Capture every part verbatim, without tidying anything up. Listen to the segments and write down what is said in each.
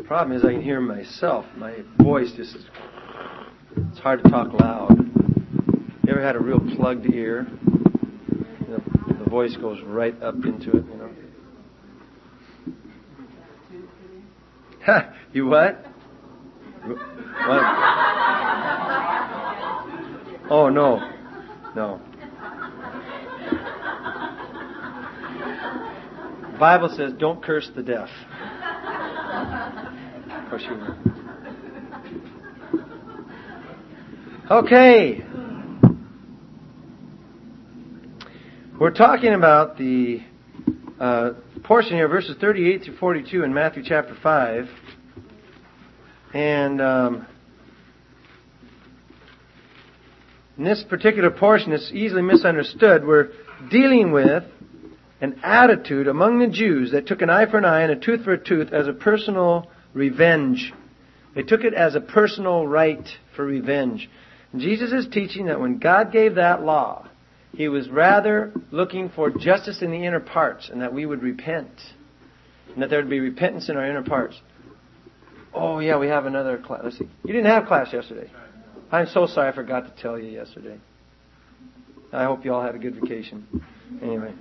The problem is I can hear myself. My voice just is, it's hard to talk loud. You ever had a real plugged ear? The, the voice goes right up into it, you know. Ha! You what? What? Oh, no. No. The Bible says, don't curse the deaf. Of course you will. Okay. We're talking about the uh, portion here, verses thirty-eight through forty-two in Matthew chapter five. And um, in this particular portion, it's easily misunderstood. We're dealing with an attitude among the Jews that took an eye for an eye and a tooth for a tooth as a personal revenge. They took it as a personal right for revenge. And Jesus is teaching that when God gave that law, He was rather looking for justice in the inner parts and that we would repent. And that there would be repentance in our inner parts. Oh, yeah, we have another class. Let's see. You didn't have class yesterday. I'm so sorry I forgot to tell you yesterday. I hope you all had a good vacation. Anyway.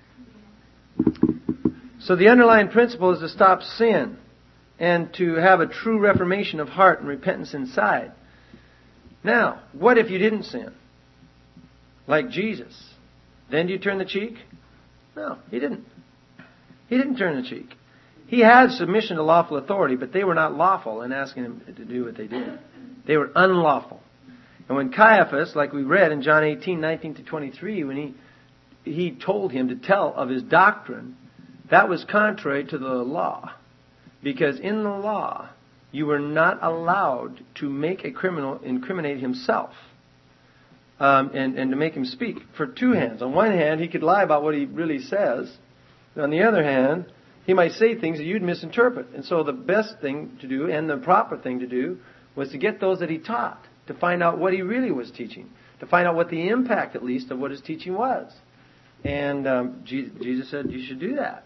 So the underlying principle is to stop sin and to have a true reformation of heart and repentance inside. Now, what if you didn't sin? Like Jesus. Then do you turn the cheek? No, He didn't. He didn't turn the cheek. He had submission to lawful authority, but they were not lawful in asking Him to do what they did. They were unlawful. And when Caiaphas, like we read in John eighteen, nineteen to twenty-three, when he he told him to tell of his doctrine, that was contrary to the law. Because in the law, you were not allowed to make a criminal incriminate himself. Um, and, and to make him speak for two hands. On one hand, he could lie about what he really says. And on the other hand, he might say things that you'd misinterpret. And so the best thing to do, and the proper thing to do, was to get those that he taught, to find out what he really was teaching, to find out what the impact, at least, of what his teaching was. And um, Jesus said, you should do that.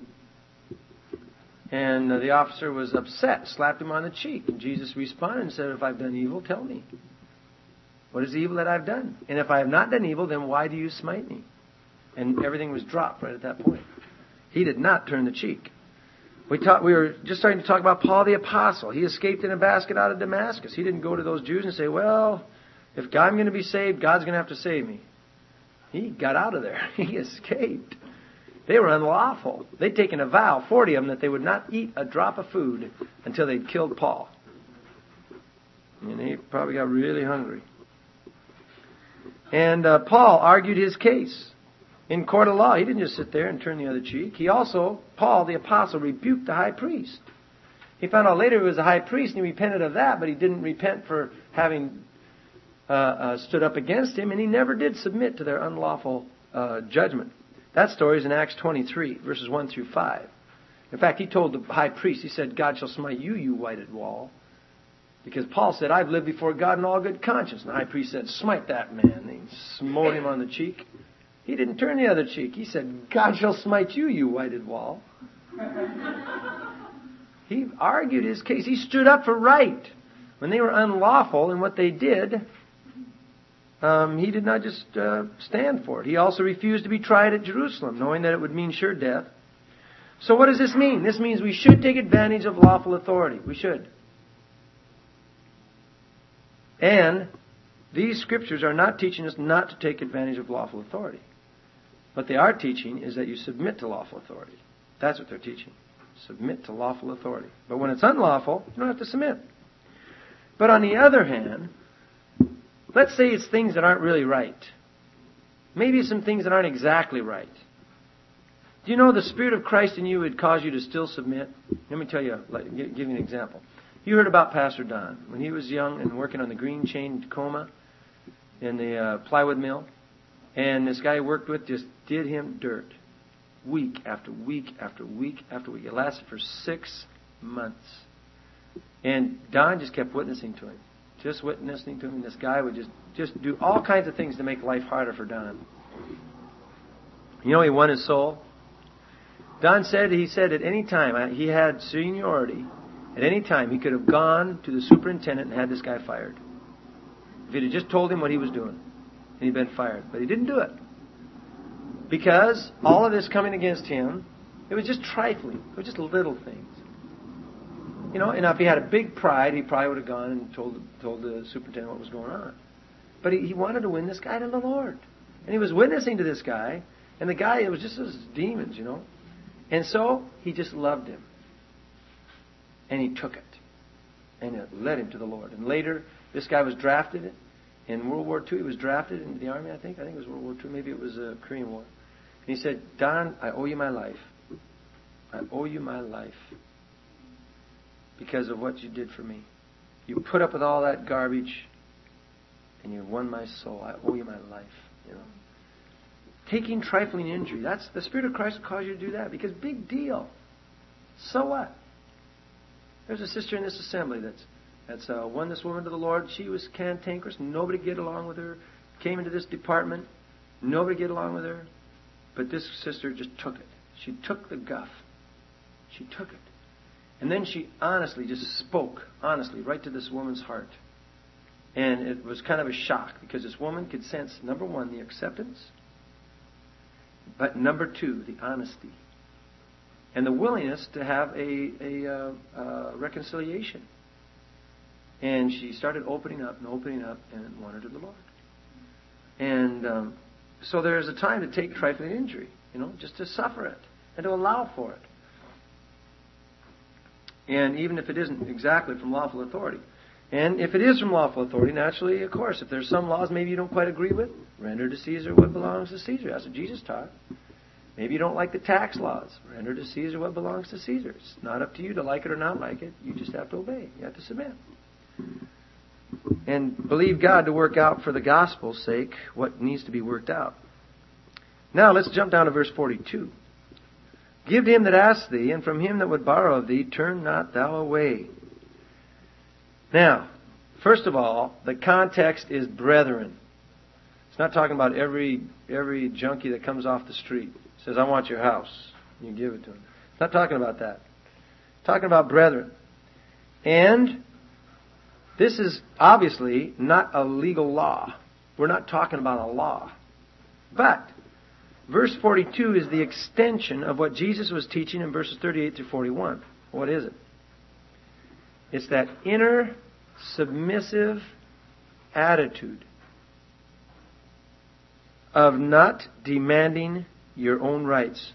And uh, the officer was upset, slapped him on the cheek. And Jesus responded and said, if I've done evil, tell me. What is the evil that I've done? And if I have not done evil, then why do you smite me? And everything was dropped right at that point. He did not turn the cheek. We talk, we were just starting to talk about Paul the Apostle. He escaped in a basket out of Damascus. He didn't go to those Jews and say, well, if I'm going to be saved, God's going to have to save me. He got out of there. He escaped. They were unlawful. They'd taken a vow, forty of them, that they would not eat a drop of food until they'd killed Paul. And he probably got really hungry. And uh, Paul argued his case in court of law. He didn't just sit there and turn the other cheek. He also, Paul the Apostle, rebuked the high priest. He found out later he was a high priest and he repented of that, but he didn't repent for having uh, uh, stood up against him, and he never did submit to their unlawful uh, judgment. That story is in Acts twenty-three, verses one through five. In fact, he told the high priest, he said, God shall smite you, you whited wall. Because Paul said, I've lived before God in all good conscience. And the high priest said, smite that man. And he smote him on the cheek. He didn't turn the other cheek. He said, God shall smite you, you whited wall. He argued his case. He stood up for right. When they were unlawful in what they did, um, he did not just uh, stand for it. He also refused to be tried at Jerusalem, knowing that it would mean sure death. So what does this mean? This means we should take advantage of lawful authority. We should. And these scriptures are not teaching us not to take advantage of lawful authority. What they are teaching is that you submit to lawful authority. That's what they're teaching. Submit to lawful authority. But when it's unlawful, you don't have to submit. But on the other hand, let's say it's things that aren't really right. Maybe some things that aren't exactly right. Do you know the Spirit of Christ in you would cause you to still submit? Let me tell you, give you an example. You heard about Pastor Don. When he was young and working on the green chain in Tacoma in the uh, plywood mill, and this guy he worked with just did him dirt. Week after week after week after week. It lasted for six months. And Don just kept witnessing to him. Just witnessing to him. This guy would just, just do all kinds of things to make life harder for Don. You know he won his soul? Don said, he said at any time he had seniority At any time, he could have gone to the superintendent and had this guy fired. If he'd have just told him what he was doing, and he'd been fired. But he didn't do it. Because all of this coming against him, it was just trifling. It was just little things. You know, and if he had a big pride, he probably would have gone and told, told the superintendent what was going on. But he, he wanted to win this guy to the Lord. And he was witnessing to this guy, and the guy, it was just his demons, you know. And so, he just loved him. And he took it. And it led him to the Lord. And later, this guy was drafted in World War Two. He was drafted into the Army, I think. I think it was World War Two. Maybe it was the Korean War. And he said, Don, I owe you my life. I owe you my life. Because of what you did for me. You put up with all that garbage. And you won my soul. I owe you my life. You know. Taking trifling injury. That's the Spirit of Christ will cause you to do that. Because big deal. So what? There's a sister in this assembly that's that's uh, won this woman to the Lord. She was cantankerous. Nobody get along with her. Came into this department. Nobody get along with her. But this sister just took it. She took the guff. She took it. And then she honestly just spoke, honestly, right to this woman's heart. And it was kind of a shock because this woman could sense, number one, the acceptance. But number two, the honesty. And the willingness to have a, a uh, uh, reconciliation. And she started opening up and opening up and won her to the Lord. And um, so there's a time to take trifling injury, you know, just to suffer it and to allow for it. And even if it isn't exactly from lawful authority. And if it is from lawful authority, naturally, of course, if there's some laws maybe you don't quite agree with, render to Caesar what belongs to Caesar. That's what Jesus taught. Maybe you don't like the tax laws. Render to Caesar what belongs to Caesar. It's not up to you to like it or not like it. You just have to obey. You have to submit. And believe God to work out for the gospel's sake what needs to be worked out. Now let's jump down to verse forty-two. Give to him that asks thee, and from him that would borrow of thee, turn not thou away. Now, first of all, the context is brethren. It's not talking about every every junkie that comes off the street. Says, I want your house. You give it to him. It's not talking about that. It's talking about brethren. And this is obviously not a legal law. We're not talking about a law. But verse forty-two is the extension of what Jesus was teaching in verses thirty-eight through forty-one. What is it? It's that inner submissive attitude of not demanding your own rights.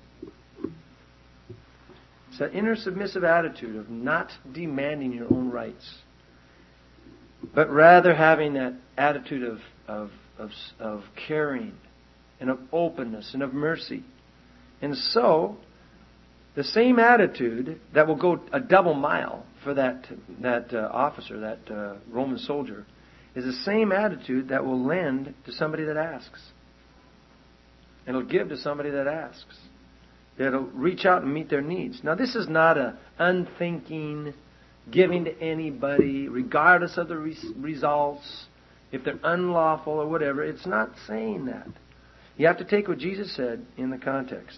It's that inner submissive attitude of not demanding your own rights, but rather having that attitude of, of, of, of caring and of openness and of mercy. And so, the same attitude that will go a double mile for that that uh, officer, that uh, Roman soldier, is the same attitude that will lend to somebody that asks. It'll give to somebody that asks. It'll reach out and meet their needs. Now, this is not a unthinking giving to anybody, regardless of the res- results, if they're unlawful or whatever. It's not saying that. You have to take what Jesus said in the context.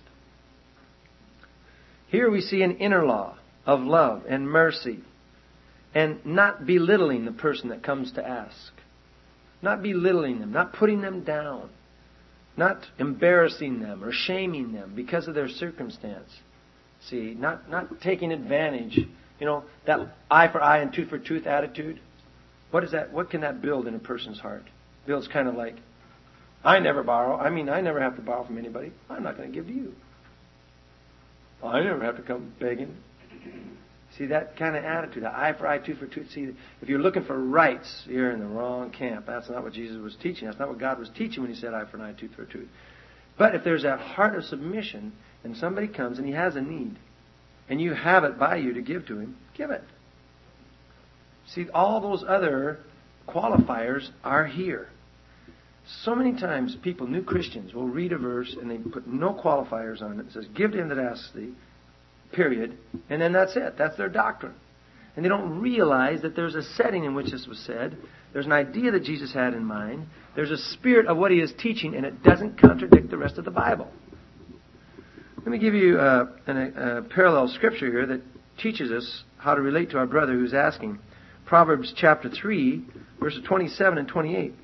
Here we see an inner law of love and mercy and not belittling the person that comes to ask. Not belittling them, not putting them down, not embarrassing them or shaming them because of their circumstance. See, not, not taking advantage. You know, that eye for eye and tooth for tooth attitude. What is that? What can that build in a person's heart? It builds kind of like, I never borrow. I mean, I never have to borrow from anybody. I'm not going to give to you. I never have to come begging. See, that kind of attitude, eye for eye, tooth for tooth. See, if you're looking for rights, you're in the wrong camp. That's not what Jesus was teaching. That's not what God was teaching when He said eye for an eye, tooth for tooth. But if there's that heart of submission, and somebody comes and he has a need, and you have it by you to give to him, give it. See, all those other qualifiers are here. So many times people, new Christians, will read a verse and they put no qualifiers on it. It says, give to him that asks thee, period. And then that's it. That's their doctrine. And they don't realize that there's a setting in which this was said. There's an idea that Jesus had in mind. There's a spirit of what He is teaching, and it doesn't contradict the rest of the Bible. Let me give you uh, an, a parallel scripture here that teaches us how to relate to our brother who's asking. Proverbs chapter three, verses twenty-seven and twenty-eight.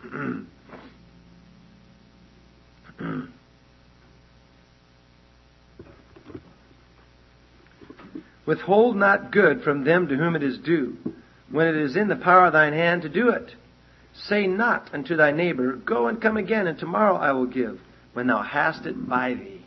Withhold not good from them to whom it is due, when it is in the power of thine hand to do it. Say not unto thy neighbor, Go and come again, and tomorrow I will give, when thou hast it by thee.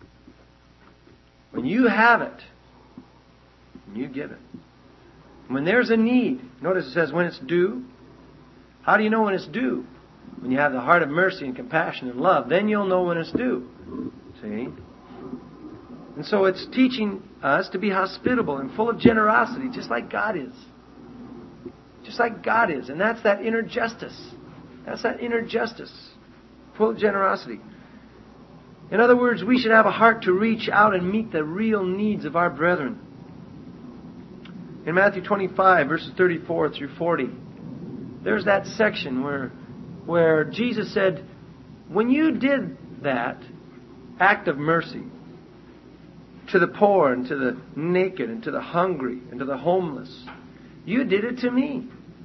When you have it, you give it. When there's a need, notice it says when it's due. How do you know when it's due? When you have the heart of mercy and compassion and love, then you'll know when it's due. See? And so it's teaching us to be hospitable and full of generosity, just like God is. Just like God is. And that's that inner justice. That's that inner justice. Full of generosity. In other words, we should have a heart to reach out and meet the real needs of our brethren. In Matthew twenty-five, verses thirty-four through forty, there's that section where, where Jesus said, when you did that act of mercy to the poor and to the naked and to the hungry and to the homeless, you did it to me.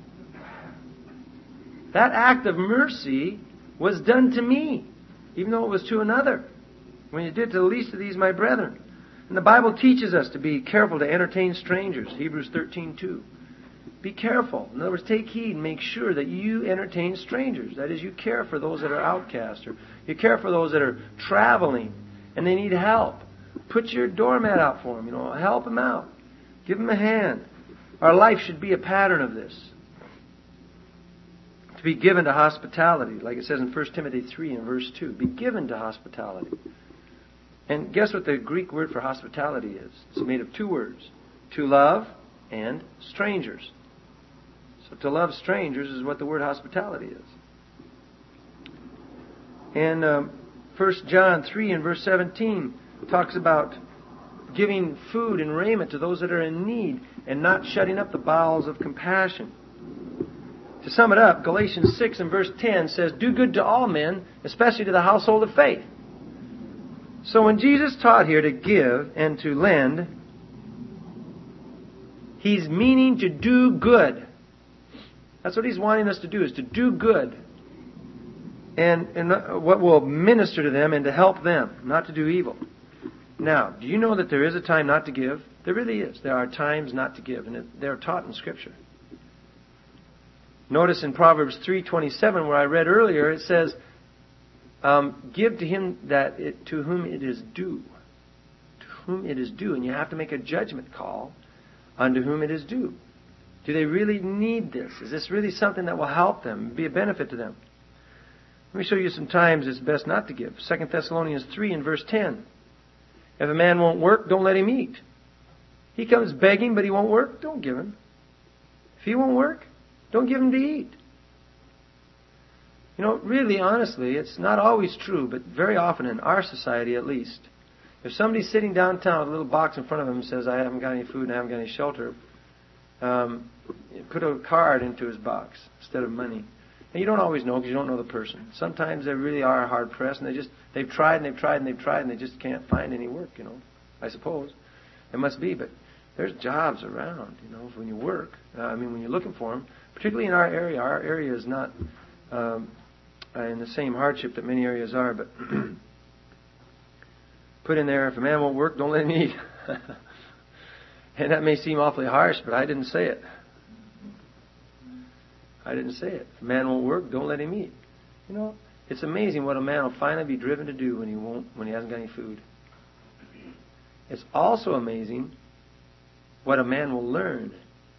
That act of mercy was done to me, even though it was to another. When you did to the least of these, my brethren. And the Bible teaches us to be careful to entertain strangers. Hebrews thirteen two. Be careful. In other words, take heed and make sure that you entertain strangers. That is, you care for those that are outcast, or you care for those that are traveling and they need help. Put your doormat out for them. You know, help them out. Give them a hand. Our life should be a pattern of this. To be given to hospitality, like it says in First Timothy three and verse two. Be given to hospitality. And guess what the Greek word for hospitality is? It's made of two words. To love and strangers. So to love strangers is what the word hospitality is. And um, First John three and verse seventeen talks about giving food and raiment to those that are in need and not shutting up the bowels of compassion. To sum it up, Galatians six and verse ten says, do good to all men, especially to the household of faith. So when Jesus taught here to give and to lend, He's meaning to do good. That's what He's wanting us to do, is to do good. And, and what will minister to them and to help them, not to do evil. Now, do you know that there is a time not to give? There really is. There are times not to give, and they're taught in Scripture. Notice in Proverbs three twenty-seven, where I read earlier, it says, um, give to him that it, to whom it is due. To whom it is due. And you have to make a judgment call unto whom it is due. Do they really need this? Is this really something that will help them, be a benefit to them? Let me show you some times it's best not to give. Second Thessalonians three and verse ten. If a man won't work, don't let him eat. He comes begging, but he won't work, don't give him. If he won't work, don't give him to eat. You know, really, honestly, it's not always true, but very often in our society at least, if somebody's sitting downtown with a little box in front of him and says, I haven't got any food and I haven't got any shelter, um, put a card into his box instead of money. And you don't always know because you don't know the person. Sometimes they really are hard pressed and they just, they've tried and they've tried and they've tried and they just can't find any work, you know, I suppose. It must be, but there's jobs around, you know, when you work. Uh, I mean, when you're looking for them, particularly in our area. Our area is not um, in the same hardship that many areas are, but put in there, if a man won't work, don't let him eat. And that may seem awfully harsh, but I didn't say it. I didn't say it. If a man won't work, don't let him eat. You know, it's amazing what a man will finally be driven to do when he won't, when he hasn't got any food. It's also amazing what a man will learn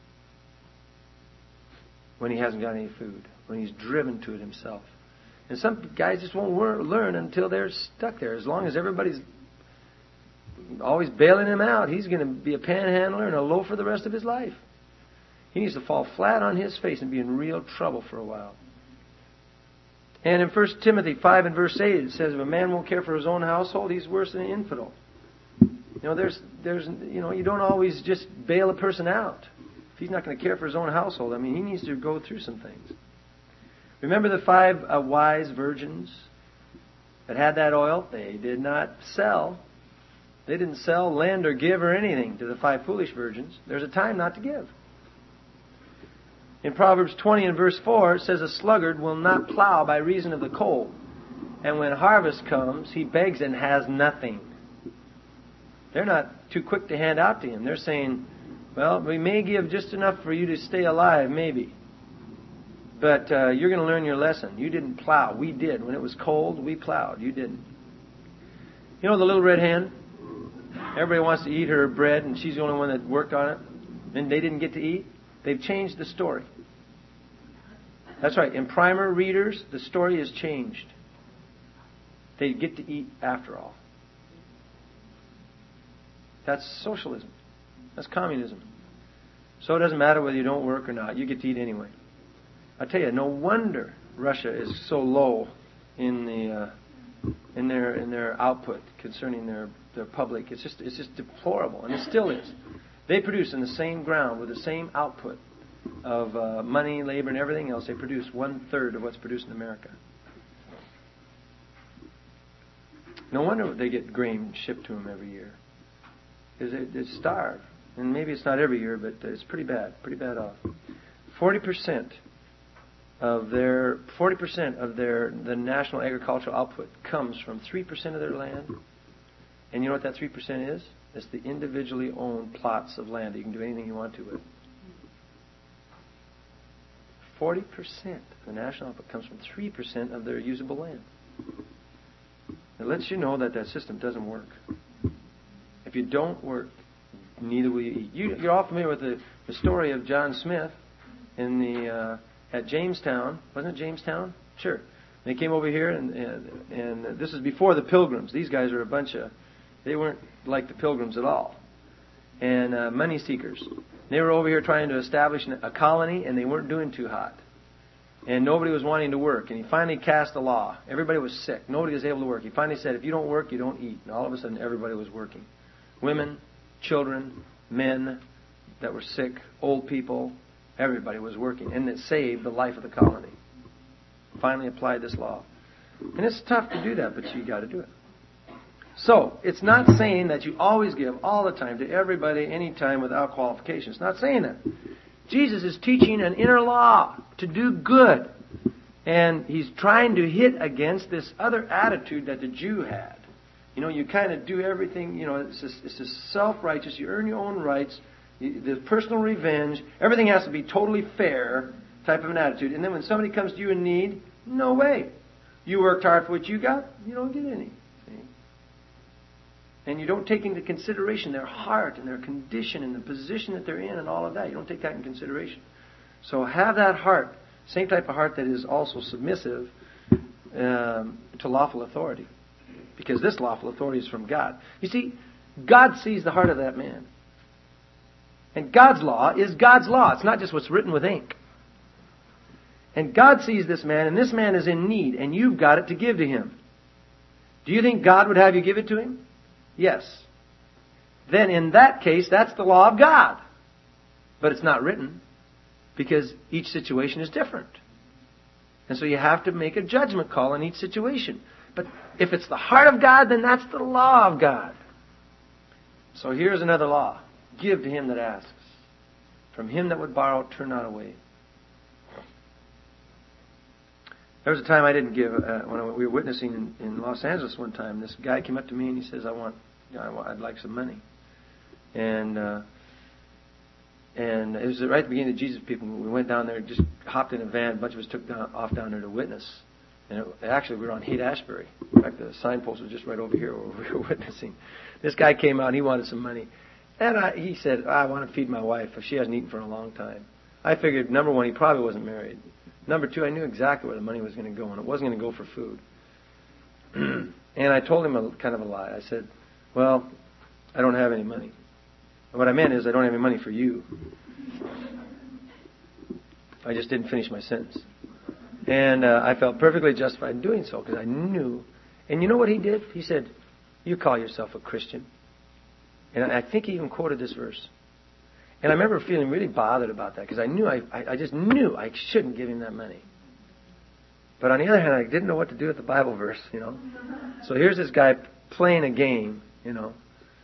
when he hasn't got any food, when he's driven to it himself. And some guys just won't learn until they're stuck there. As long as everybody's always bailing him out, he's going to be a panhandler and a loaf for the rest of his life. He needs to fall flat on his face and be in real trouble for a while. And in First Timothy five and verse eight, it says, if a man won't care for his own household, he's worse than an infidel. You know, there's, there's, you know, you don't always just bail a person out. If he's not going to care for his own household, I mean, he needs to go through some things. Remember the five uh, wise virgins that had that oil? They did not sell. They didn't sell, lend, or give or anything to the five foolish virgins. There's a time not to give. In Proverbs twenty and verse four, it says, a sluggard will not plow by reason of the cold. And when harvest comes, he begs and has nothing. They're not too quick to hand out to him. They're saying, well, we may give just enough for you to stay alive, maybe. But uh, you're going to learn your lesson. You didn't plow. We did. When it was cold, we plowed. You didn't. You know the little red hen? Everybody wants to eat her bread, and she's the only one that worked on it. And they didn't get to eat. They've changed the story. That's right. In primer readers, the story has changed. They get to eat after all. That's socialism. That's communism. So it doesn't matter whether you don't work or not. You get to eat anyway. I tell you, no wonder Russia is so low in the uh, in their in their output concerning their, their public. It's just it's just deplorable, and it still is. They produce in the same ground with the same output of uh, money, labor, and everything else. They produce one third of what's produced in America. No wonder they get grain shipped to them every year. Because they, they starve. And maybe it's not every year, but it's pretty bad. Pretty bad off. Forty percent of their forty percent of their the national agricultural output comes from three percent of their land. And you know what that three percent is? It's the individually owned plots of land that you can do anything you want to with. Forty percent of the national output comes from three percent of their usable land. It lets you know that that system doesn't work. If you don't work, neither will you eat. You, you're all familiar with the, the story of John Smith in the uh, at Jamestown. Wasn't it Jamestown? Sure. They came over here, and, and and this is before the Pilgrims. These guys are a bunch of, they weren't like the Pilgrims at all, and uh, money seekers. They were over here trying to establish a colony, and they weren't doing too hot. And nobody was wanting to work. And he finally cast a law. Everybody was sick. Nobody was able to work. He finally said, if you don't work, you don't eat. And all of a sudden, everybody was working. Women, children, men that were sick, old people, everybody was working. And it saved the life of the colony. Finally applied this law. And it's tough to do that, but you got to do it. So, it's not saying that you always give all the time to everybody, anytime, without qualification. It's not saying that. Jesus is teaching an inner law to do good. And he's trying to hit against this other attitude that the Jew had. You know, you kind of do everything, you know, it's this, it's this self-righteous, you earn your own rights, the personal revenge, everything has to be totally fair type of an attitude. And then when somebody comes to you in need, no way. You worked hard for what you got, you don't get any. See? And you don't take into consideration their heart and their condition and the position that they're in and all of that. You don't take that in consideration. So have that heart, same type of heart that is also submissive um, to lawful authority. Because this lawful authority is from God. You see, God sees the heart of that man. And God's law is God's law. It's not just what's written with ink. And God sees this man, and this man is in need, and you've got it to give to him. Do you think God would have you give it to him? Yes. Then in that case, that's the law of God. But it's not written because each situation is different. And so you have to make a judgment call in each situation. But if it's the heart of God, then that's the law of God. So here's another law. Give to him that asks. From him that would borrow, turn not away. There was a time I didn't give. Uh, when we were witnessing in, in Los Angeles one time, this guy came up to me and he says, I want, you know, I want I'd like some money. And uh, and it was right at the beginning of Jesus People. We went down there, just hopped in a van. A bunch of us took down, off down there to witness. And it, actually, we were on Haight-Ashbury. In fact, the signpost was just right over here where we were witnessing. This guy came out and he wanted some money. And I, he said, I want to feed my wife. She hasn't eaten for a long time. I figured, number one, he probably wasn't married. Number two, I knew exactly where the money was going to go, and it wasn't going to go for food. And I told him a kind of a lie. I said, well, I don't have any money. And what I meant is I don't have any money for you. I just didn't finish my sentence. And uh, I felt perfectly justified in doing so because I knew. And you know what he did? He said, you call yourself a Christian. And I think he even quoted this verse. And I remember feeling really bothered about that because I knew, I, I just knew I shouldn't give him that money. But on the other hand, I didn't know what to do with the Bible verse, you know. So here's this guy playing a game, you know.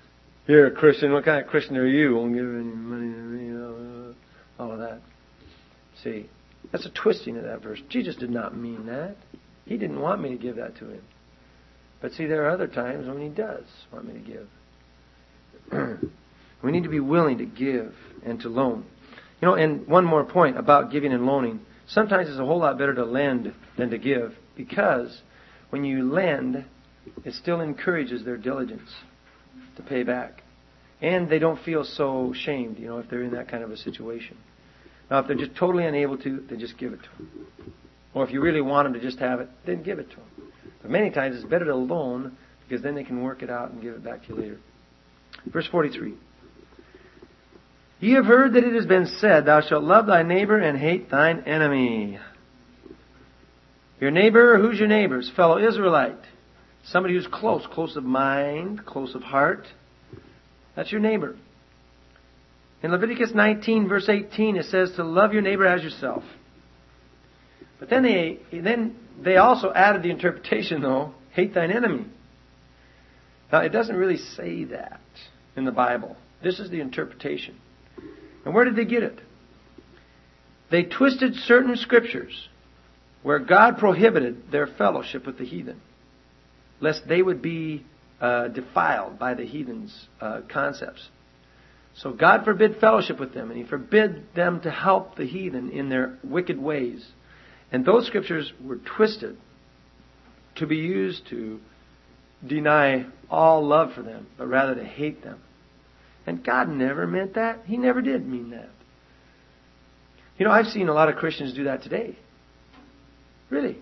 You're a Christian. What kind of Christian are you? Won't give any money to me. You know, all of that. See, that's a twisting of that verse. Jesus did not mean that. He didn't want me to give that to him. But see, there are other times when he does want me to give. We need to be willing to give and to loan. You know, and one more point about giving and loaning. Sometimes it's a whole lot better to lend than to give, because when you lend, it still encourages their diligence to pay back. And they don't feel so shamed, you know, if they're in that kind of a situation. Now, if they're just totally unable to, then just give it to them. Or if you really want them to just have it, then give it to them. But many times it's better to loan, because then they can work it out and give it back to you later. Verse forty-three. Ye have heard that it has been said, Thou shalt love thy neighbor and hate thine enemy. Your neighbor, who's your neighbor? It's fellow Israelite. Somebody who's close, close of mind, close of heart. That's your neighbor. In Leviticus nineteen, verse eighteen, it says to love your neighbor as yourself. But then they, then they also added the interpretation, though, hate thine enemy. Now, it doesn't really say that in the Bible. This is the interpretation. And where did they get it? They twisted certain scriptures where God prohibited their fellowship with the heathen, lest they would be uh, defiled by the heathens' uh, concepts. So God forbid fellowship with them, and He forbid them to help the heathen in their wicked ways. And those scriptures were twisted to be used to deny all love for them, but rather to hate them. And God never meant that. He never did mean that. You know, I've seen a lot of Christians do that today. Really.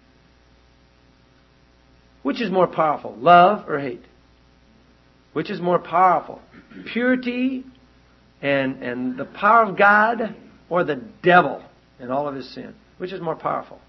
Which is more powerful, love or hate? Which is more powerful? Purity and, and the power of God, or the devil and all of his sin? Which is more powerful?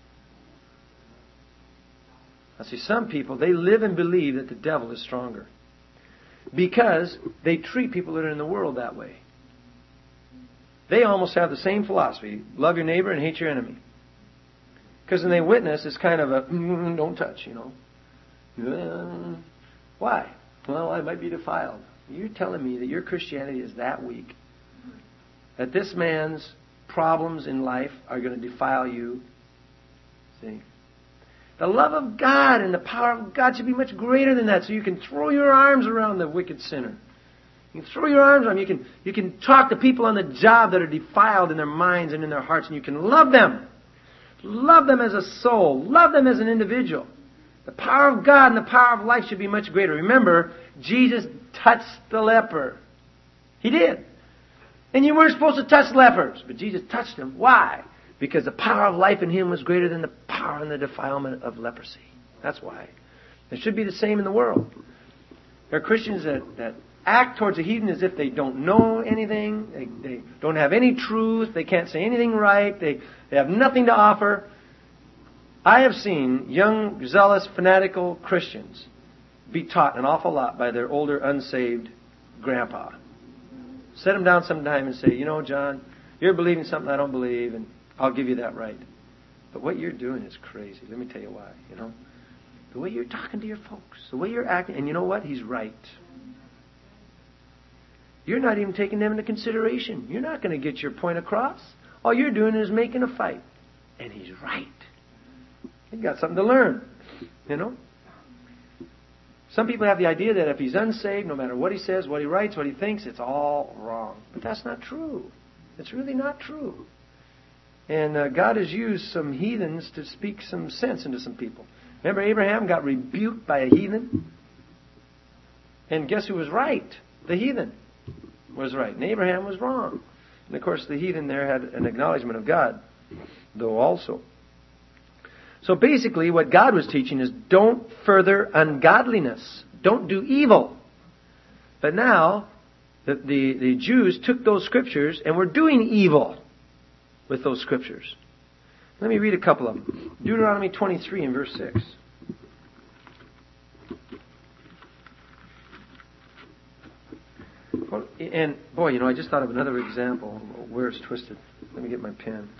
I see some people, they live and believe that the devil is stronger, because they treat people that are in the world that way. They almost have the same philosophy. Love your neighbor and hate your enemy. Because when they witness, it's kind of a, mm, don't touch, you know. Uh, why? Well, I might be defiled. You're telling me that your Christianity is that weak, that this man's problems in life are going to defile you? See? The love of God and the power of God should be much greater than that, so you can throw your arms around the wicked sinner. You can throw your arms around him. You can, you can talk to people on the job that are defiled in their minds and in their hearts, and you can love them. Love them as a soul. Love them as an individual. The power of God and the power of life should be much greater. Remember, Jesus touched the leper. He did. And you weren't supposed to touch lepers, but Jesus touched him. Why? Because the power of life in him was greater than the power and the defilement of leprosy. That's why. It should be the same in the world. There are Christians that, that act towards the heathen as if they don't know anything. They, they don't have any truth. They can't say anything right. They, they have nothing to offer. I have seen young, zealous, fanatical Christians be taught an awful lot by their older, unsaved grandpa. Set them down sometime and say, you know, John, you're believing something I don't believe, and I'll give you that right. But what you're doing is crazy. Let me tell you why, you know. The way you're talking to your folks, the way you're acting, and you know what? He's right. You're not even taking them into consideration. You're not going to get your point across. All you're doing is making a fight. And he's right. You've got something to learn, you know. Some people have the idea that if he's unsaved, no matter what he says, what he writes, what he thinks, it's all wrong. But that's not true. It's really not true. And uh, God has used some heathens to speak some sense into some people. Remember, Abraham got rebuked by a heathen? And guess who was right? The heathen was right. And Abraham was wrong. And of course, the heathen there had an acknowledgement of God, though also. So basically, what God was teaching is don't further ungodliness. Don't do evil. But now, the, the, the Jews took those scriptures and were doing evil with those scriptures. Let me read a couple of them. Deuteronomy twenty-three and verse six. And, boy, you know, I just thought of another example where it's twisted. Let me get my pen.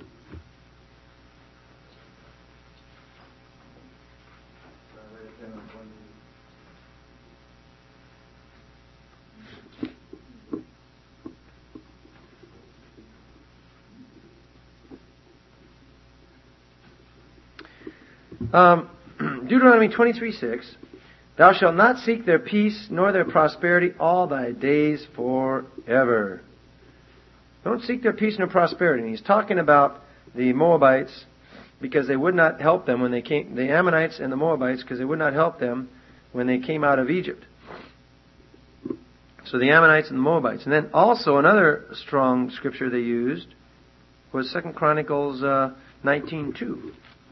Um, Deuteronomy twenty-three six. Thou shalt not seek their peace nor their prosperity all thy days forever. Don't seek their peace nor prosperity. And he's talking about the Moabites because they would not help them when they came, the Ammonites and the Moabites, because they would not help them when they came out of Egypt. So the Ammonites and the Moabites. And then also another strong scripture they used was Second Chronicles uh, nineteen two.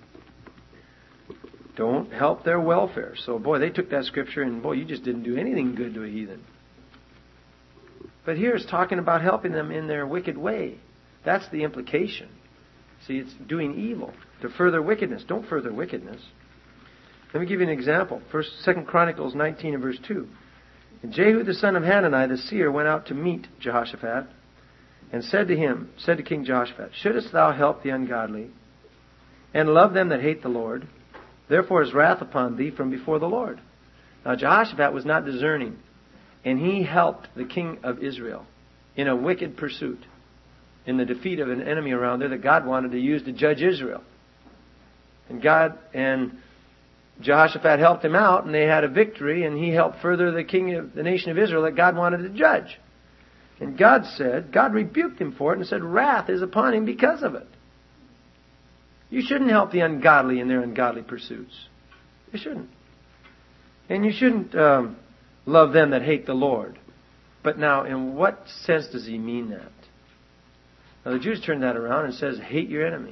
Don't help their welfare. So, boy, they took that scripture and, boy, you just didn't do anything good to a heathen. But here it's talking about helping them in their wicked way. That's the implication. See, it's doing evil to further wickedness. Don't further wickedness. Let me give you an example. First, Second Chronicles nineteen and verse two. And Jehu the son of Hanani the seer went out to meet Jehoshaphat and said to him, said to King Jehoshaphat, shouldest thou help the ungodly and love them that hate the Lord? Therefore is wrath upon thee from before the Lord. Now Jehoshaphat was not discerning, and he helped the king of Israel in a wicked pursuit, in the defeat of an enemy around there that God wanted to use to judge Israel. And God and Jehoshaphat helped him out, and they had a victory, and he helped further the king of the nation of Israel that God wanted to judge. And God said, God rebuked him for it and said, wrath is upon him because of it. You shouldn't help the ungodly in their ungodly pursuits. You shouldn't. And you shouldn't um, love them that hate the Lord. But now, in what sense does he mean that? Now, the Jews turned that around and says, hate your enemy.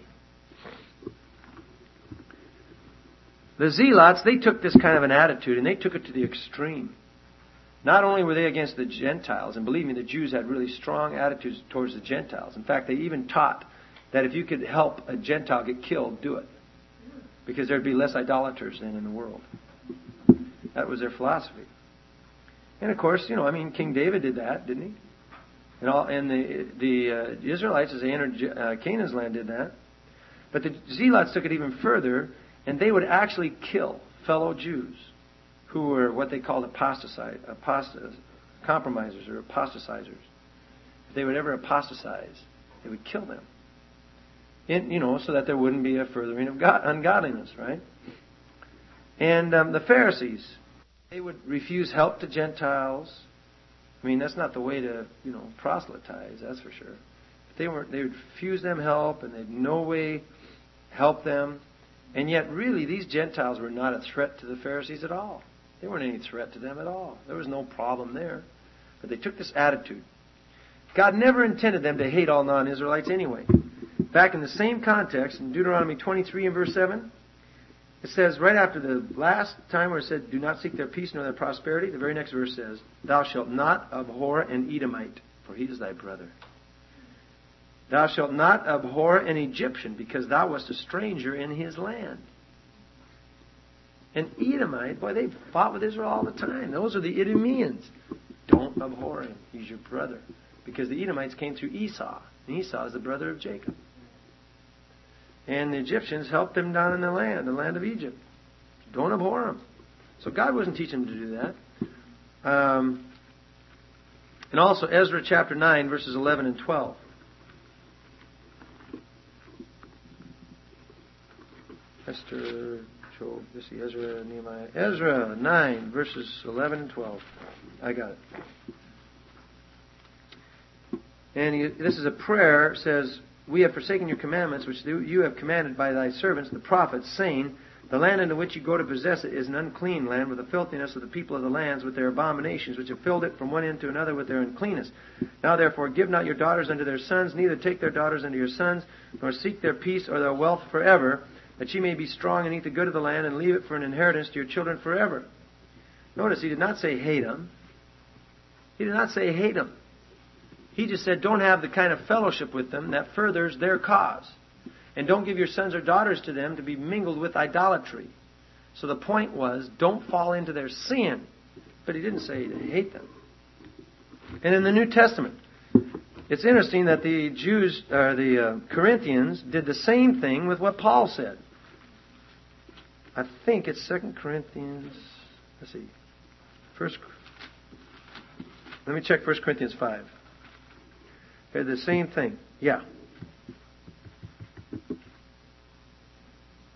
The Zealots, they took this kind of an attitude and they took it to the extreme. Not only were they against the Gentiles, and believe me, the Jews had really strong attitudes towards the Gentiles. In fact, they even taught that if you could help a Gentile get killed, do it. Because there'd be less idolaters then in the world. That was their philosophy. And of course, you know, I mean, King David did that, didn't he? And all, and the the uh, Israelites, as they entered uh, Canaan's land, did that. But the Zealots took it even further, and they would actually kill fellow Jews who were what they called apostatize, apostas, compromisers or apostatizers. If they would ever apostatize, they would kill them. In, you know, so that there wouldn't be a furthering of God, ungodliness, right? And um, the Pharisees, they would refuse help to Gentiles. I mean, that's not the way to, you know, proselytize, that's for sure. But they weren't. They would refuse them help, and they'd no way help them. And yet, really, these Gentiles were not a threat to the Pharisees at all. They weren't any threat to them at all. There was no problem there. But they took this attitude. God never intended them to hate all non-Israelites anyway. Back in the same context, in Deuteronomy twenty-three and verse seven, it says, right after the last time where it said, do not seek their peace nor their prosperity, the very next verse says, thou shalt not abhor an Edomite, for he is thy brother. Thou shalt not abhor an Egyptian, because thou wast a stranger in his land. An Edomite, boy, they fought with Israel all the time. Those are the Idumeans. Don't abhor him. He's your brother. Because the Edomites came through Esau. And Esau is the brother of Jacob. And the Egyptians helped them down in the land, the land of Egypt. Don't abhor them. So God wasn't teaching them to do that. Um, and also Ezra chapter nine, verses eleven and twelve. Esther, Job, let's see, Ezra, Nehemiah. Ezra nine, verses eleven and twelve. I got it. And he, this is a prayer. It says, we have forsaken your commandments, which you have commanded by thy servants, the prophets, saying, the land into which you go to possess it is an unclean land, with the filthiness of the people of the lands, with their abominations, which have filled it from one end to another with their uncleanness. Now therefore give not your daughters unto their sons, neither take their daughters unto your sons, nor seek their peace or their wealth forever, that ye may be strong and eat the good of the land, and leave it for an inheritance to your children forever. Notice, he did not say hate them. He did not say hate them. He just said, don't have the kind of fellowship with them that furthers their cause. And don't give your sons or daughters to them to be mingled with idolatry. So the point was, don't fall into their sin. But he didn't say to hate them. And in the New Testament, it's interesting that the Jews, or the uh, Corinthians, did the same thing with what Paul said. I think it's Second Corinthians, let's see, First, let me check First Corinthians five. They're the same thing. Yeah.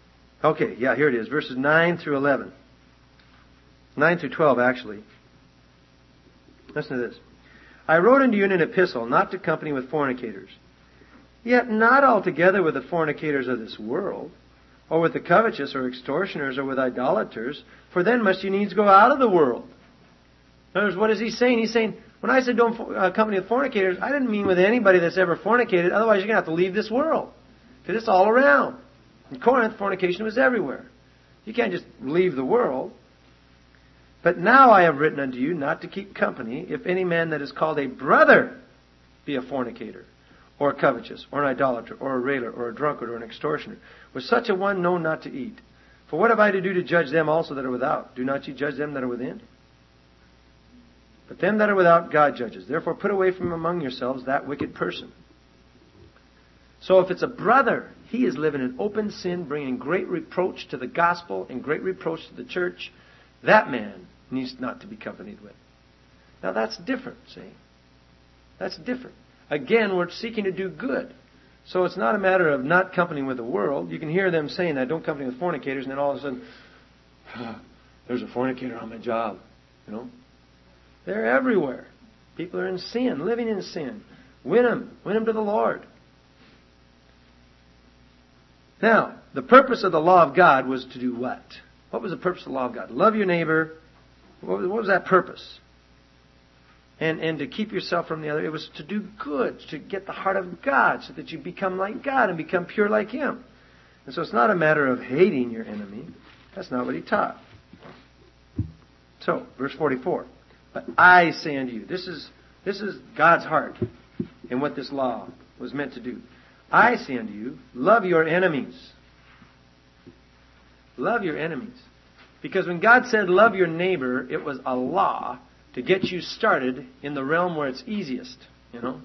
Okay, yeah, here it is. Verses nine through eleven. nine through twelve, actually. Listen to this. I wrote unto you in an epistle, not to company with fornicators, yet not altogether with the fornicators of this world, or with the covetous, or extortioners, or with idolaters, for then must you needs go out of the world. In other words, what is he saying? He's saying, when I said don't uh, company with fornicators, I didn't mean with anybody that's ever fornicated, otherwise you're going to have to leave this world. Because it's all around. In Corinth, fornication was everywhere. You can't just leave the world. But now I have written unto you not to keep company, if any man that is called a brother be a fornicator, or a covetous, or an idolater, or a railer, or a drunkard, or an extortioner. With such a one know not to eat. For what have I to do to judge them also that are without? Do not ye judge them that are within? But them that are without God judges. Therefore put away from among yourselves that wicked person. So if it's a brother, he is living in open sin, bringing great reproach to the gospel and great reproach to the church. That man needs not to be companied with. Now that's different, see? That's different. Again, we're seeking to do good. So it's not a matter of not company with the world. You can hear them saying that, don't company with fornicators, and then all of a sudden, oh, there's a fornicator on my job. You know? They're everywhere. People are in sin, living in sin. Win them. Win them to the Lord. Now, the purpose of the law of God was to do what? What was the purpose of the law of God? Love your neighbor. What was, what was that purpose? And and to keep yourself from the other. It was to do good, to get the heart of God, so that you become like God and become pure like Him. And so it's not a matter of hating your enemy. That's not what He taught. So, verse forty-four. But I say unto you, this is this is God's heart and what this law was meant to do. I say unto you, love your enemies. Love your enemies. Because when God said love your neighbor, it was a law to get you started in the realm where it's easiest, you know.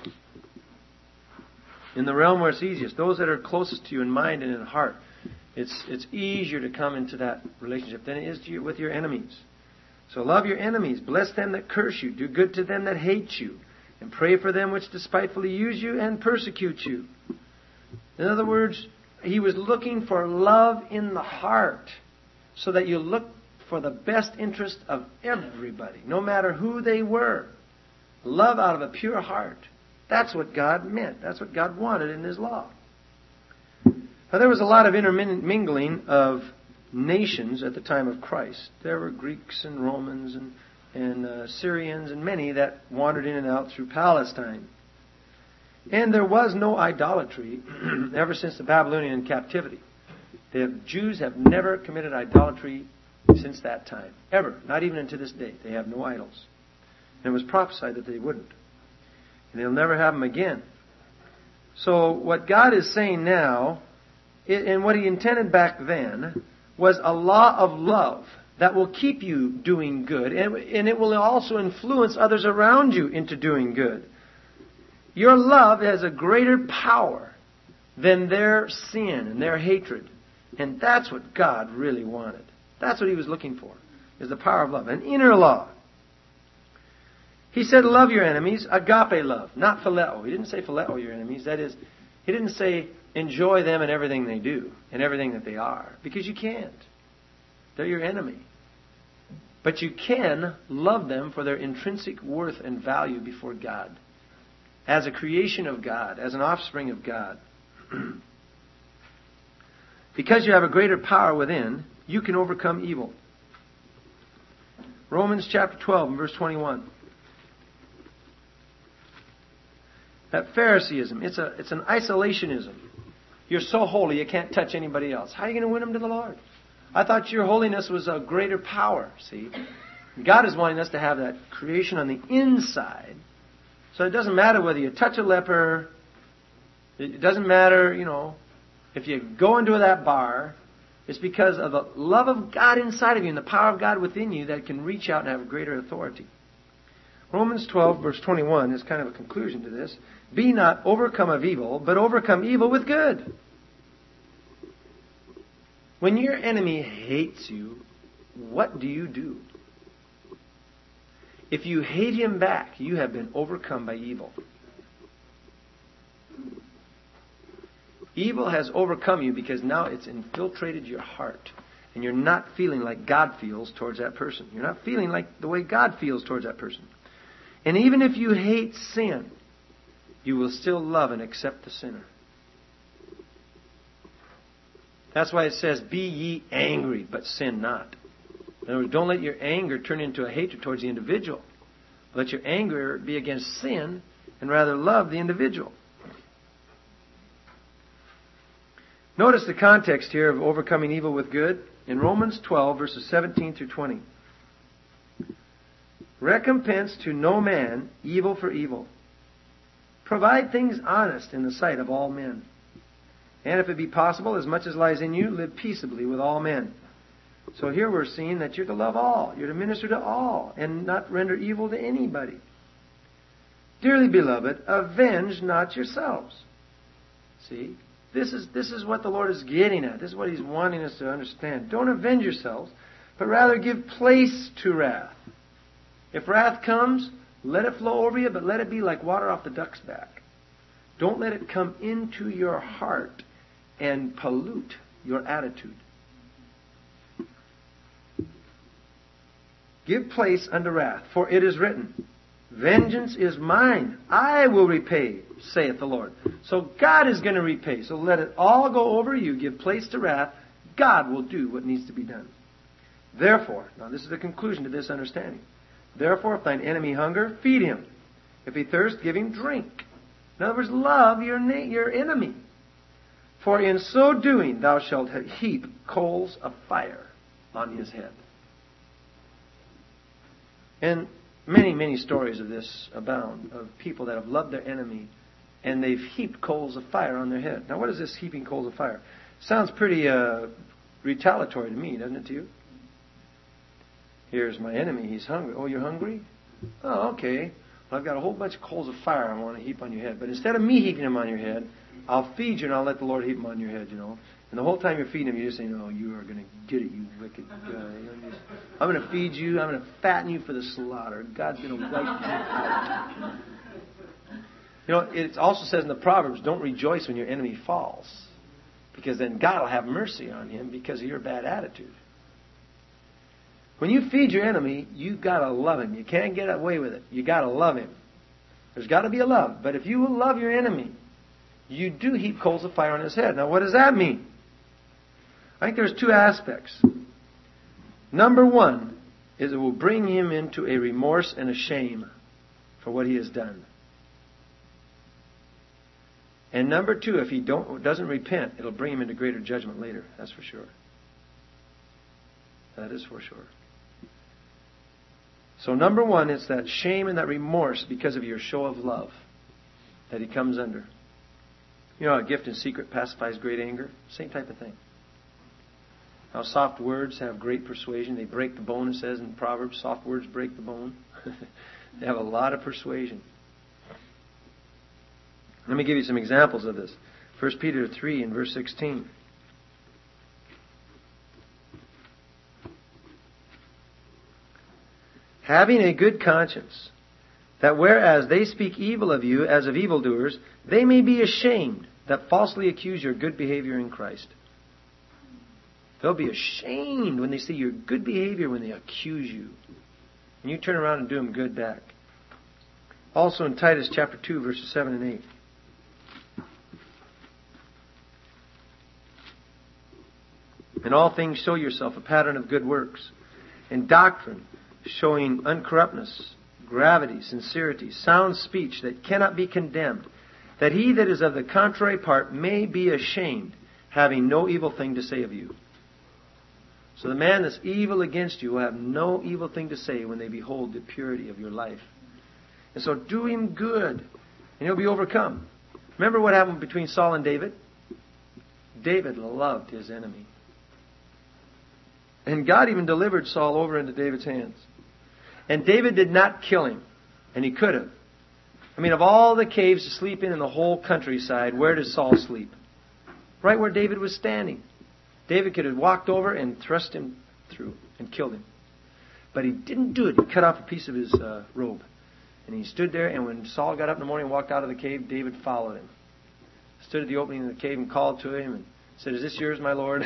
In the realm where it's easiest. Those that are closest to you in mind and in heart. It's it's easier to come into that relationship than it is to you, with your enemies. So love your enemies. Bless them that curse you. Do good to them that hate you. And pray for them which despitefully use you and persecute you. In other words, He was looking for love in the heart, so that you look for the best interest of everybody, no matter who they were. Love out of a pure heart. That's what God meant. That's what God wanted in His law. Now, there was a lot of intermingling of nations at the time of Christ. There were Greeks and Romans and, and uh, Syrians and many that wandered in and out through Palestine. And there was no idolatry ever since the Babylonian captivity. The Jews have never committed idolatry since that time. Ever. Not even unto this day. They have no idols. And it was prophesied that they wouldn't. And they'll never have them again. So what God is saying now, and what He intended back then, was a law of love that will keep you doing good. And it will also influence others around you into doing good. Your love has a greater power than their sin and their hatred. And that's what God really wanted. That's what He was looking for, is the power of love. An inner law. He said, love your enemies, agape love, not phileo. He didn't say phileo your enemies. That is, He didn't say enjoy them and everything they do and everything that they are. Because you can't. They're your enemy. But you can love them for their intrinsic worth and value before God. As a creation of God, as an offspring of God. Because you have a greater power within, you can overcome evil. Romans chapter twelve and verse twenty-one. That Phariseeism, it's a it's an isolationism. You're so holy you can't touch anybody else. How are you going to win them to the Lord? I thought your holiness was a greater power, see? God is wanting us to have that creation on the inside. So it doesn't matter whether you touch a leper. It doesn't matter, you know, if you go into that bar. It's because of the love of God inside of you and the power of God within you that can reach out and have greater authority. Romans twelve, verse twenty-one is kind of a conclusion to this. Be not overcome of evil, but overcome evil with good. When your enemy hates you, what do you do? If you hate him back, you have been overcome by evil. Evil has overcome you because now it's infiltrated your heart. And you're not feeling like God feels towards that person. You're not feeling like the way God feels towards that person. And even if you hate sin, you will still love and accept the sinner. That's why it says, be ye angry, but sin not. In other words, don't let your anger turn into a hatred towards the individual. Let your anger be against sin and rather love the individual. Notice the context here of overcoming evil with good in Romans twelve, verses seventeen through twenty. Recompense to no man evil for evil. Provide things honest in the sight of all men. And if it be possible, as much as lies in you, live peaceably with all men. So here we're seeing that you're to love all. You're to minister to all and not render evil to anybody. Dearly beloved, avenge not yourselves. See? This is, this is what the Lord is getting at. This is what He's wanting us to understand. Don't avenge yourselves, but rather give place to wrath. If wrath comes, let it flow over you, but let it be like water off the duck's back. Don't let it come into your heart and pollute your attitude. Give place unto wrath, for it is written, vengeance is mine, I will repay, saith the Lord. So God is going to repay. So let it all go over you. Give place to wrath. God will do what needs to be done. Therefore, now this is the conclusion to this understanding. Therefore, if thine enemy hunger, feed him. If he thirst, give him drink. In other words, love your, na- your enemy. For in so doing, thou shalt heap coals of fire on his head. And many, many stories of this abound, of people that have loved their enemy and they've heaped coals of fire on their head. Now, what is this heaping coals of fire? Sounds pretty uh, retaliatory to me, doesn't it to you? Here's my enemy, he's hungry. Oh, you're hungry? Oh, okay. Well, I've got a whole bunch of coals of fire I want to heap on your head. But instead of me heaping them on your head, I'll feed you and I'll let the Lord heap them on your head, you know. And the whole time you're feeding him, you're just saying, oh, you are going to get it, you wicked guy. I'm, just, I'm going to feed you. I'm going to fatten you for the slaughter. God's going to wipe you out. You know, it also says in the Proverbs, don't rejoice when your enemy falls. Because then God will have mercy on him because of your bad attitude. When you feed your enemy, you've got to love him. You can't get away with it. You've got to love him. There's got to be a love. But if you will love your enemy, you do heap coals of fire on his head. Now, what does that mean? I think there's two aspects. Number one is it will bring him into a remorse and a shame for what he has done. And number two, if he don't, doesn't repent, it'll bring him into greater judgment later. That's for sure. That is for sure. So number one, it's that shame and that remorse because of your show of love that he comes under. You know, a gift in secret pacifies great anger. Same type of thing. How soft words have great persuasion. They break the bone, it says in Proverbs. Soft words break the bone. They have a lot of persuasion. Let me give you some examples of this. First Peter three and verse sixteen. Having a good conscience, that whereas they speak evil of you as of evildoers, they may be ashamed that falsely accuse your good behavior in Christ. They'll be ashamed when they see your good behavior when they accuse you. And you turn around and do them good back. Also in Titus chapter two, verses seven and eight. In all things show yourself a pattern of good works. In doctrine, showing uncorruptness, gravity, sincerity, sound speech that cannot be condemned, that he that is of the contrary part may be ashamed, having no evil thing to say of you. So the man that's evil against you will have no evil thing to say when they behold the purity of your life. And so do him good, and he'll be overcome. Remember what happened between Saul and David? David loved his enemy. And God even delivered Saul over into David's hands. And David did not kill him. And he could have. I mean, of all the caves to sleep in in the whole countryside, where did Saul sleep? Right where David was standing. David could have walked over and thrust him through and killed him. But he didn't do it. He cut off a piece of his uh, robe. And he stood there, and when Saul got up in the morning and walked out of the cave, David followed him. stood at the opening of the cave and called to him and said, "Is this yours, my Lord?"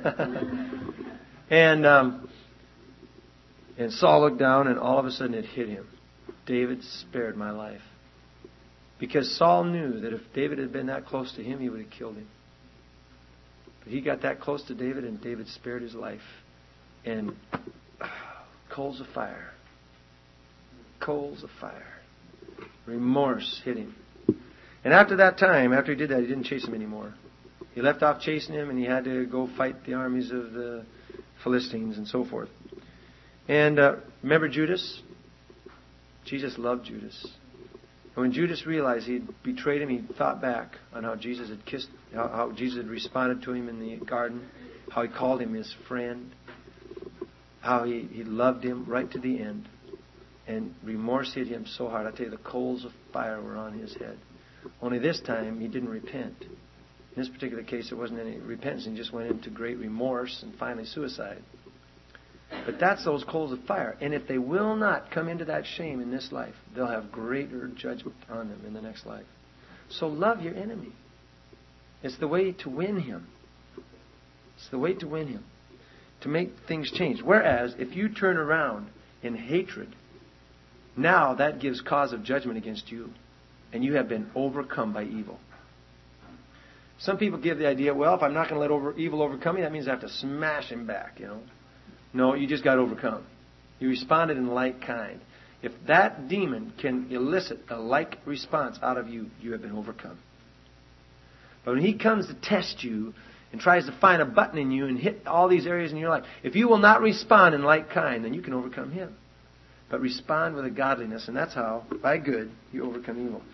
and um, and Saul looked down, and all of a sudden it hit him. David spared my life. Because Saul knew that if David had been that close to him, he would have killed him. But he got that close to David, and David spared his life. And uh, coals of fire. Coals of fire. Remorse hit him. And after that time, after he did that, he didn't chase him anymore. He left off chasing him, and he had to go fight the armies of the Philistines and so forth. And uh, remember Judas? Jesus loved Judas. And when Judas realized he had betrayed him, he thought back on how Jesus had kissed, how, how Jesus had responded to him in the garden, how he called him his friend, how he, he loved him right to the end. And remorse hit him so hard. I tell you, the coals of fire were on his head. Only this time, he didn't repent. In this particular case, there wasn't any repentance. He just went into great remorse and finally suicide. But that's those coals of fire. And if they will not come into that shame in this life, they'll have greater judgment on them in the next life. So love your enemy. It's the way to win him. It's the way to win him. To make things change. Whereas, if you turn around in hatred, now that gives cause of judgment against you. And you have been overcome by evil. Some people give the idea, well, if I'm not going to let over, evil overcome me, that means I have to smash him back, you know. No, you just got overcome. You responded in like kind. If that demon can elicit a like response out of you, you have been overcome. But when he comes to test you and tries to find a button in you and hit all these areas in your life, if you will not respond in like kind, then you can overcome him. But respond with a godliness, and that's how, by good, you overcome evil.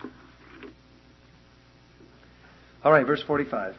All right, verse forty-five.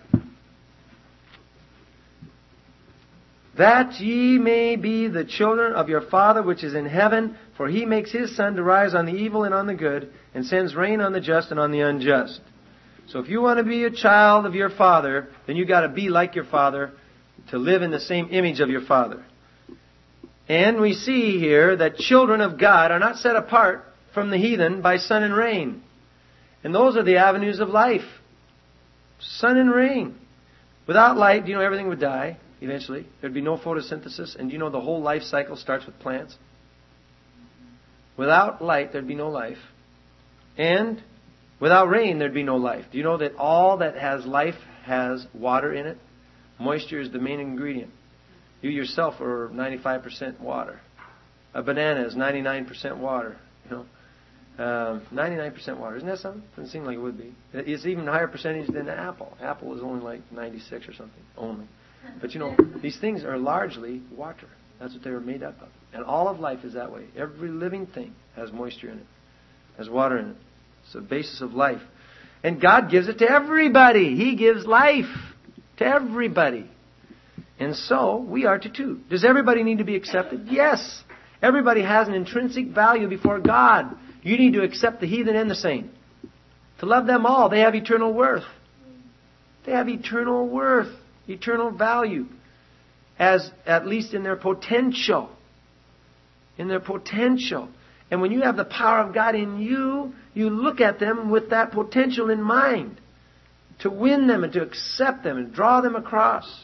That ye may be the children of your Father which is in heaven, for He makes His sun to rise on the evil and on the good, and sends rain on the just and on the unjust. So if you want to be a child of your Father, then you've got to be like your Father, to live in the same image of your Father. And we see here that children of God are not set apart from the heathen by sun and rain. And those are the avenues of life. Sun and rain. Without light, do you know everything would die eventually? There'd be no photosynthesis. And do you know the whole life cycle starts with plants? Without light, there'd be no life. And without rain, there'd be no life. Do you know that all that has life has water in it? Moisture is the main ingredient. You yourself are ninety-five percent water. A banana is ninety-nine percent water. You know, um, ninety-nine percent water. Isn't that something? Doesn't seem like it would be. It's even a higher percentage than the apple. Apple is only like ninety-six or something only. But you know, these things are largely water. That's what they were made up of. And all of life is that way. Every living thing has moisture in it, has water in it. It's the basis of life. And God gives it to everybody. He gives life to everybody. And so, we are to too. Does everybody need to be accepted? Yes. Everybody has an intrinsic value before God. You need to accept the heathen and the saint. To love them all. They have eternal worth. They have eternal worth. Eternal value. As, at least in their potential. In their potential. And when you have the power of God in you, you look at them with that potential in mind. To win them and to accept them and draw them across.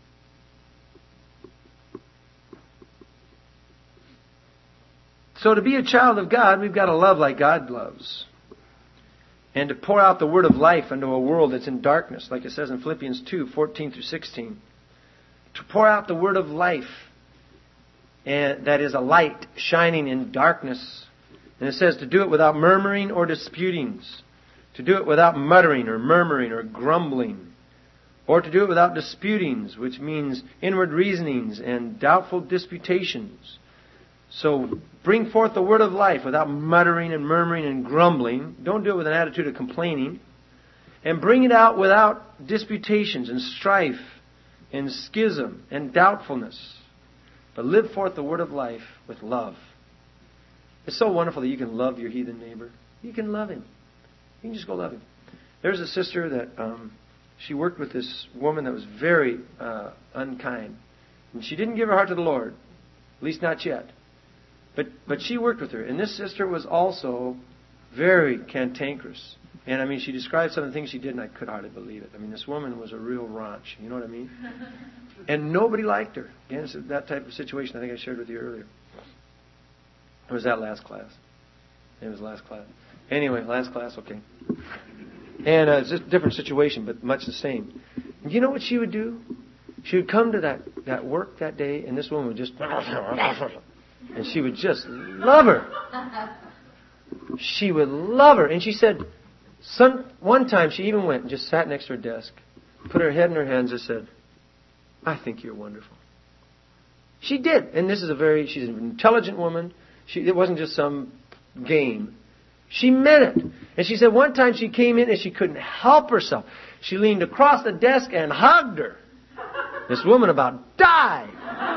So to be a child of God, we've got to love like God loves. And to pour out the word of life into a world that's in darkness, like it says in Philippians two, fourteen through sixteen. To pour out the word of life, and that is a light shining in darkness. And it says to do it without murmuring or disputings. To do it without muttering or murmuring or grumbling. Or to do it without disputings, which means inward reasonings and doubtful disputations. So bring forth the word of life without muttering and murmuring and grumbling. Don't do it with an attitude of complaining. And bring it out without disputations and strife and schism and doubtfulness. But live forth the word of life with love. It's so wonderful that you can love your heathen neighbor. You can love him. You can just go love him. There's a sister that um, she worked with this woman that was very uh, unkind. And she didn't give her heart to the Lord. At least not yet. But but she worked with her. And this sister was also very cantankerous. And I mean, she described some of the things she did, and I could hardly believe it. I mean, this woman was a real raunch. You know what I mean? And nobody liked her. Again, it's that type of situation I think I shared with you earlier. Or was that last class? It was last class. Anyway, last class, okay. And uh, it's just a different situation, but much the same. And you know what she would do? She would come to that, that work that day, and this woman would just... And she would just love her. She would love her. And she said, some, one time she even went and just sat next to her desk, put her head in her hands and said, I think you're wonderful. She did. And this is a very, she's an intelligent woman. She, it wasn't just some game. She meant it. And she said one time she came in and she couldn't help herself. She leaned across the desk and hugged her. This woman about died.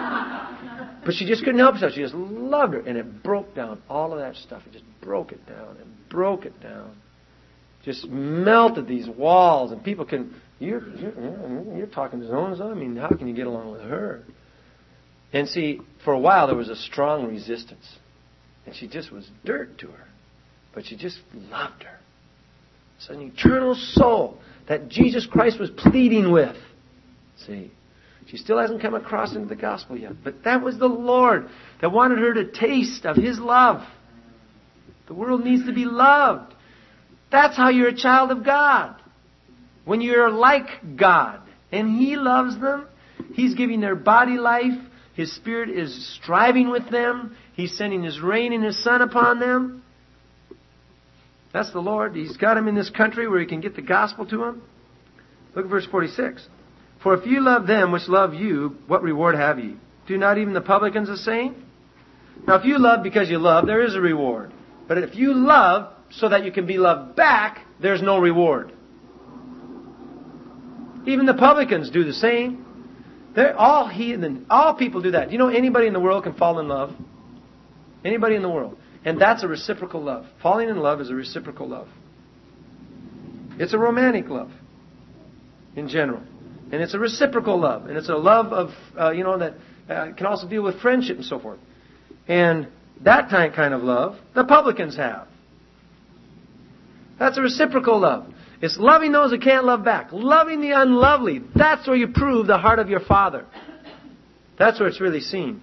But she just couldn't help herself. She just loved her. And it broke down all of that stuff. It just broke it down and broke it down. Just melted these walls. And people can, you're, you're, you're talking to so-and-so. I mean, how can you get along with her? And see, for a while there was a strong resistance. And she just was dirt to her. But she just loved her. It's an eternal soul that Jesus Christ was pleading with. See, she still hasn't come across into the gospel yet. But that was the Lord that wanted her to taste of His love. The world needs to be loved. That's how you're a child of God. When you're like God and He loves them, He's giving their body life. His Spirit is striving with them. He's sending His rain and His sun upon them. That's the Lord. He's got them in this country where He can get the gospel to them. Look at verse forty-six. For if you love them which love you, what reward have ye? Do not even the publicans the same? Now if you love because you love, there is a reward. But if you love so that you can be loved back, there's no reward. Even the publicans do the same. They're all heathen. All people do that. You know anybody in the world can fall in love? Anybody in the world. And that's a reciprocal love. Falling in love is a reciprocal love. It's a romantic love in general. And it's a reciprocal love. And it's a love of, uh, you know, that uh, can also deal with friendship and so forth. And that kind of love, the publicans have. That's a reciprocal love. It's loving those that can't love back. Loving the unlovely. That's where you prove the heart of your Father. That's where it's really seen.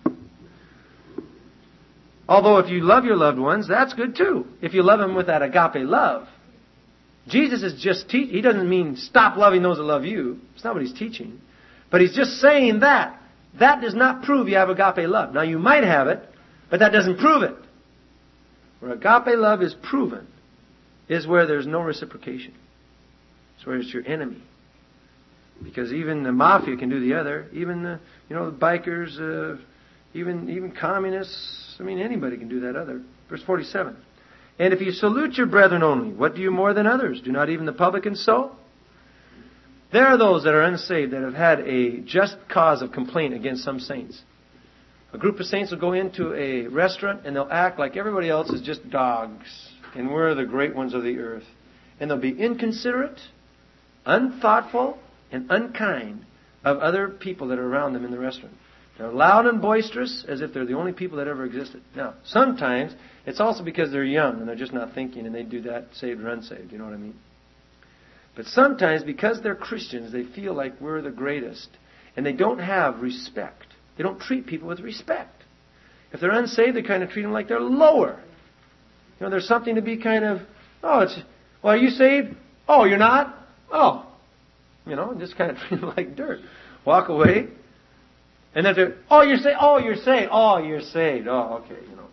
Although if you love your loved ones, that's good too. If you love them with that agape love. Jesus is just te- He doesn't mean stop loving those that love you. It's not what He's teaching. But He's just saying that. That does not prove you have agape love. Now you might have it, but that doesn't prove it. Where agape love is proven is where there's no reciprocation. It's where it's your enemy. Because even the mafia can do the other. Even the, you know, the bikers, uh, even even communists. I mean, anybody can do that other. Verse forty-seven. And if you salute your brethren only, what do you more than others? Do not even the publicans so? There are those that are unsaved that have had a just cause of complaint against some saints. A group of saints will go into a restaurant and they'll act like everybody else is just dogs. And we're the great ones of the earth. And they'll be inconsiderate, unthoughtful, and unkind of other people that are around them in the restaurant. They're loud and boisterous as if they're the only people that ever existed. Now, sometimes it's also because they're young and they're just not thinking and they do that saved or unsaved. You know what I mean? But sometimes because they're Christians, they feel like we're the greatest. And they don't have respect. They don't treat people with respect. If they're unsaved, they kind of treat them like they're lower. You know, there's something to be kind of, oh, it's, well, are you saved? Oh, you're not? Oh. You know, just kind of treat them like dirt. Walk away. And then they're, oh, you're saved. Oh, you're saved. Oh, you're saved. Oh, okay, you know.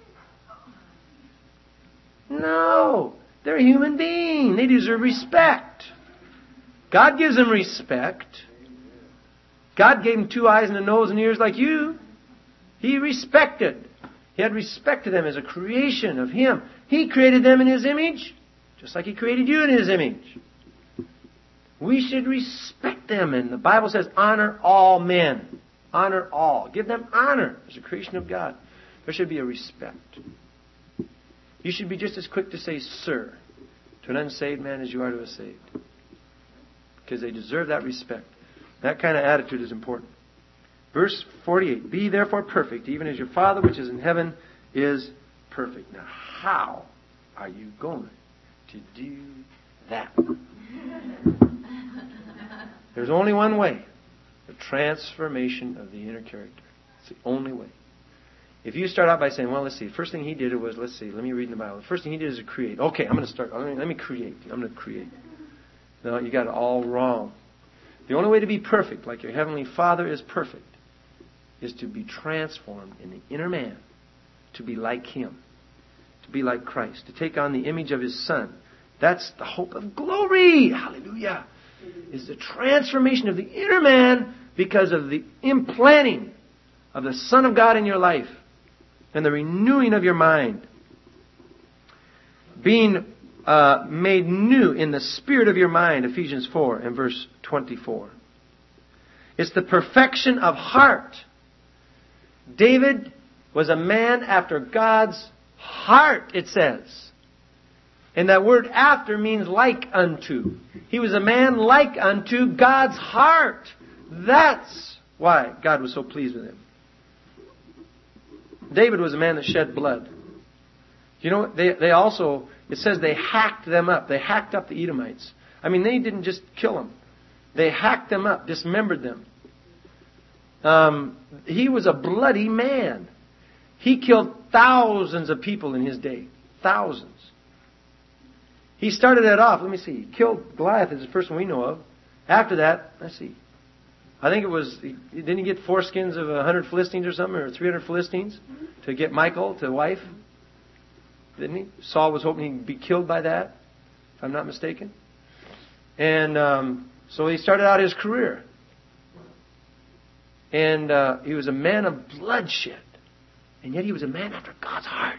No. They're a human being. They deserve respect. God gives them respect. God gave them two eyes and a nose and ears like you. He respected. He had respect to them as a creation of Him. He created them in His image, just like He created you in His image. We should respect them. And the Bible says, honor all men. Honor all. Give them honor as a creation of God. There should be a respect. You should be just as quick to say, sir, to an unsaved man as you are to a saved. Because they deserve that respect. That kind of attitude is important. Verse forty-eight. Be therefore perfect, even as your Father which is in heaven is perfect. Now, how are you going to do that. There's only one way. The transformation of the inner character. It's the only way. If you start out by saying, well, let's see, first thing he did was, let's see, let me read in the Bible. The first thing he did is to create. Okay, I'm going to start, let me, let me create. I'm going to create. No, you got it all wrong. The only way to be perfect, like your Heavenly Father is perfect, is to be transformed in the inner man, to be like Him, to be like Christ, to take on the image of His Son. That's the hope of glory. Hallelujah. Is the transformation of the inner man because of the implanting of the Son of God in your life and the renewing of your mind. Being uh, made new in the spirit of your mind, Ephesians four and verse twenty-four. It's the perfection of heart. David was a man after God's heart, it says. And that word after means like unto. He was a man like unto God's heart. That's why God was so pleased with him. David was a man that shed blood. You know, they, they also, it says they hacked them up. They hacked up the Edomites. I mean, they didn't just kill them. They hacked them up, dismembered them. Um, he was a bloody man. He killed thousands of people in his day. Thousands. He started that off. Let me see. He killed Goliath is the first one we know of. After that, let's see. I think it was, didn't he get foreskins of a hundred Philistines or something, or three hundred Philistines to get Michal to wife? Didn't he? Saul was hoping he'd be killed by that, if I'm not mistaken. And um, so he started out his career. And uh, he was a man of bloodshed. And yet he was a man after God's heart.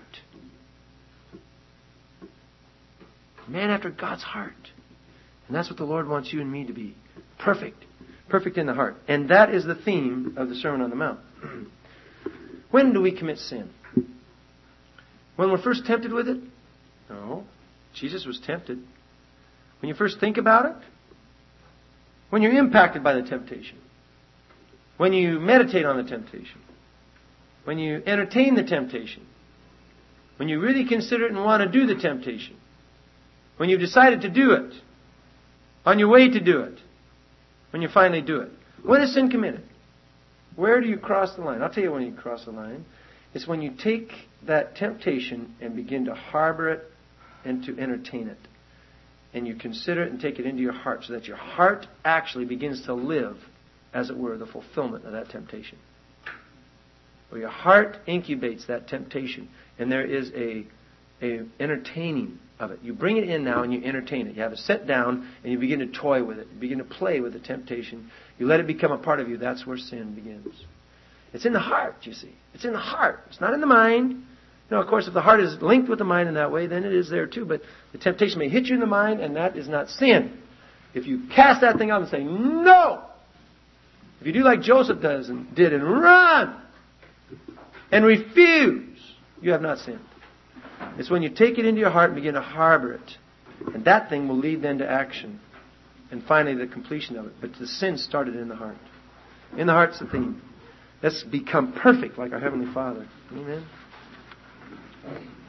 Man after God's heart. And that's what the Lord wants you and me to be. Perfect. Perfect in the heart. And that is the theme of the Sermon on the Mount. When do we commit sin? When we're first tempted with it? No. Jesus was tempted. When you first think about it? When you're impacted by the temptation. When you meditate on the temptation. When you entertain the temptation. When you really consider it and want to do the temptation. When you've decided to do it. On your way to do it. When you finally do it. When is sin committed? Where do you cross the line? I'll tell you when you cross the line. It's when you take that temptation and begin to harbor it and to entertain it. And you consider it and take it into your heart so that your heart actually begins to live, as it were, the fulfillment of that temptation. Where your heart incubates that temptation and there is a, a entertaining of it. You bring it in now and you entertain it. You have it set down and you begin to toy with it. You begin to play with the temptation. You let it become a part of you. That's where sin begins. It's in the heart, you see. It's in the heart. It's not in the mind. You know, of course, if the heart is linked with the mind in that way, then it is there too. But the temptation may hit you in the mind, and that is not sin. If you cast that thing out and say, no! If you do like Joseph does and did and run and refuse, you have not sinned. It's when you take it into your heart and begin to harbor it. And that thing will lead then to action. And finally the completion of it. But the sin started in the heart. In the heart's the theme. Let's become perfect like our Heavenly Father. Amen.